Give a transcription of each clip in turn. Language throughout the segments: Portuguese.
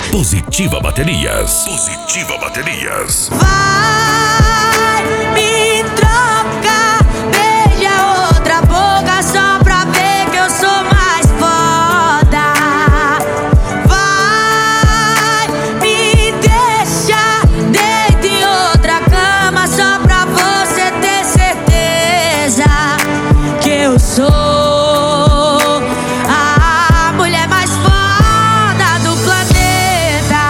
Positiva Baterias. Positiva Baterias. Vai, me troca, beija outra boca só pra ver que eu sou mais foda. Vai, me deixa, deita em outra cama só pra você ter certeza que eu sou a mulher mais foda do planeta.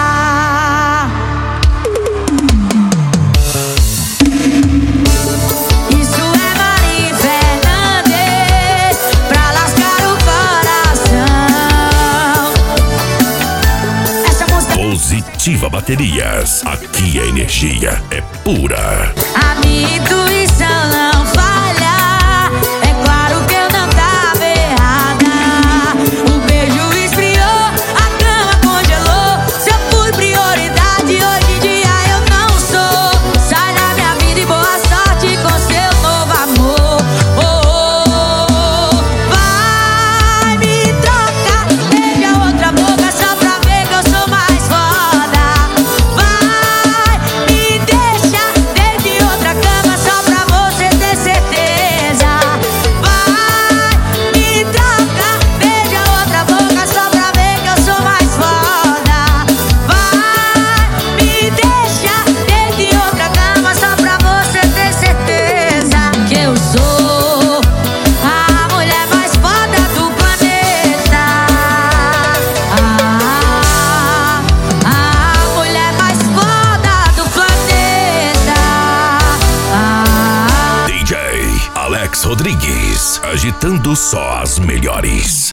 Isso é Marim Fernandes pra lascar o coração. Essa música Positiva Baterias. Aqui a energia é pura. a minha intuição não falha. É claro que eu não tava errada. O beijo esfriou, a cama congelou. Se eu fui prioridade, hoje em dia eu não sou. Sai da minha vida e boa sorte com seu novo amor. Oh, oh, oh. Vai, me troca, beija outra boca só pra ver que eu sou mais foda. Vai, me deixa, deita em outra cama só pra você ter certeza. Vai, me troca, beija outra boca só pra ver que eu sou mais foda. Vai, me deixa, deita em outra cama só pra você ter certeza que eu sou a mulher mais foda do planeta. A mulher mais foda do planeta. DJ Alex Rodrigues. Agitando só as melhores.